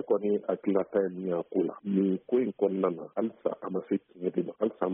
kɔni hakilata ye min y'a ko la nin ko in kɔnɔna na halisa a ma se tiɲɛ de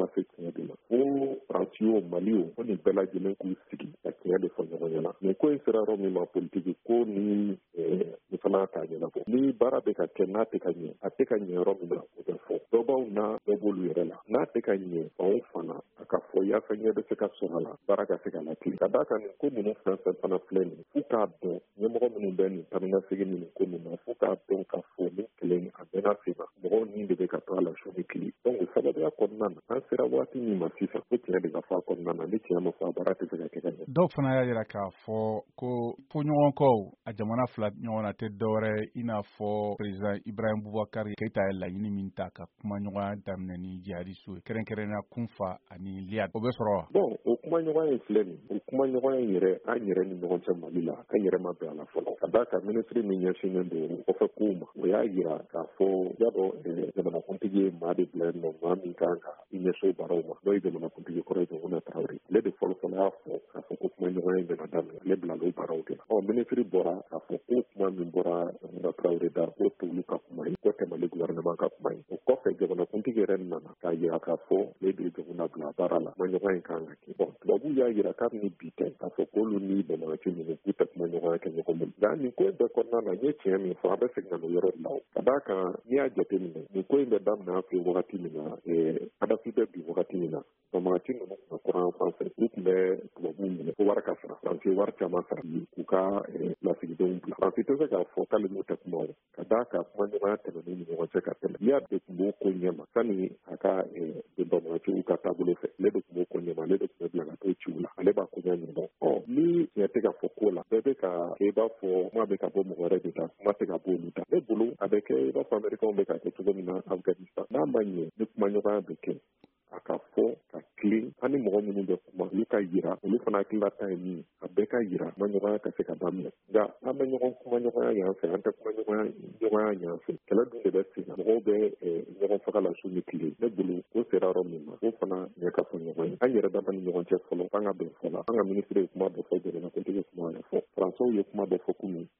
ma fo Faransi o Mali o ko nin bɛɛ lajɛlen k'u sigi ka tiɲɛ de fɔ ɲɔgɔn ɲɛna nin ko in sera yɔrɔ min ma politiki ko ni fana k'a ɲɛnabɔ ni baara bɛ ka kɛ n'a tɛ ka ɲɛ a tɛ ka ɲɛ yɔrɔ min na o bɛ fɔ dɔ b'aw na dɔ b'olu yɛrɛ la n'a tɛ ka ɲɛ anw fana a ka fɔ yaasa ɲɛ bɛ se ka sɔrɔ a la baara ka se ka latile ka d'a kan nin ko ninnu fɛn fɛn fana filɛ nin fo k'a dɔn ɲɛmɔgɔ minnu bɛ nin taninasegin nin ko ninnu na fo k'a dɔn ka fɔ nin kelen a bɛɛ n'a sen na mɔgɔw ni de bɛ ka to a la su ni tile donc sababuya kɔnɔna na an sera waati min ma sisan ko tiɲɛ de ka fɔ a kɔnɔna na ni tiɲɛ ma fɔ a baara tɛ se ka kɛ ka ɲɛ. Dɔw fana y'a jira k'a fɔ ko fɔɲɔgɔnkɔw a jamana fila ɲɔgɔn na tɛ dɔwɛrɛ i n'a fɔ président Ibrahim Boubacar Keita ye laɲini min ta ka kumaɲɔgɔnya daminɛ ni jihadistu ye kɛrɛnkɛrɛnnenya kunfa ani Liad o bɛ sɔrɔ wa? Bon o kumaɲɔgɔnya in filɛ nin o kumaɲɔgɔnya in yɛrɛ an yɛrɛ ni ɲɔgɔn cɛ Mali la an yɛrɛ ma bɛn a la fɔlɔ ka d'a kan ministre min ɲɛsinnen don kɔfɛ kow ma o y'a yira k'a fɔ y'a dɔn jamanakuntigi ye maa de bila yen nɔ maa min kan ka i ɲɛso baaraw ma n'o ye jamanakuntigi kɔrɔ ye Ɲɔgɔnna Tarawele ale de fɔlɔfɔlɔ y'a fɔ k'a fɔ ko kumaɲɔgɔnya in bɛna daminɛ ale bila l'o baaraw de la ministre bɔra k'a fɔ ko kuma min bɔra Ɲɔgɔnna Tarawele da k'o t'olu ka kuma ye k'o tɛ Mali gouvernement ka kuma ye o kɔfɛ jamanakuntigi yɛrɛ nana k'a yira k'a fɔ ale de ye jamana bila baara la kumaɲɔgɔnya in kan ka kɛ tubabu y'a yira kabini bi tɛ k'a fɔ k'olu ni bamananci ninnu k'u tɛ kumaɲɔgɔnya kɛ ɲɔgɔn bolo nka nin ko in bɛɛ kɔnɔna na n ye tiɲɛ min fɔ an bɛ segin ka n'o yɔrɔ de la ka d'a kan n'i y'a jateminɛ nin ko in bɛ daminɛ an fɛ wagati min na Kadafi bɛ bi wagati min na bamananci ninnu tun bɛ kɔrɔ an fan fɛ u tun bɛ tubabuw minɛ ko wari ka sara Faransi wari caman sara k'u ka lasigidenw bila Faransi tɛ se k'a fɔ k'ale n'u tɛ kuma o ka d'a kan kumaɲɔgɔnya tɛmɛn'u ni ɲɔgɔn cɛ ka tɛmɛ n'i y'a de tun b'o ko ɲɛma sani a ka bamananciw ka taabolo fɛ ale de tun b'o ko ɲɛma ale de tun bɛ bila ka t'o ciw la ale b'a ko ɲɛ ɲɛdɔn ni tiɲɛ tɛ ka fɔ ko la bɛɛ bɛ ka kɛ i b'a fɔ kuma bɛ ka bɔ mɔgɔ wɛrɛ de la kuma tɛ ka bɔ olu da ne bolo a bɛ kɛ i b'a fɔ Amɛrikɛnw bɛ ka kɛ cogo min na Afganistan n'a ma ɲɛ ni kumaɲɔgɔnya bɛ kɛ a ka fɔ ka tilen an ni mɔgɔ minnu bɛ kuma olu ka yira olu fana hakililata ye min a bɛɛ ka yira kumaɲɔgɔnya ka se ka daminɛ nka an bɛ ɲɔgɔn kumaɲɔgɔnya yan fɛ an tɛ kumaɲɔgɔnya yan fɛ kɛlɛ dun de bɛ sen na mɔgɔw bɛ ɲɔgɔn faga la su ni tile ne bolo o sera yɔrɔ min ma o fana ɲɛ ka fɔ ɲɔgɔn ye an yɛrɛ dama ni ɲɔgɔn cɛ fɔlɔ an ka bɛn fɔlɔ an ka minisiri ye kuma dɔ fɔ jamanakuntigi ye kuma wɛrɛ fɔ Faransiw ye kuma dɔ fɔ kunun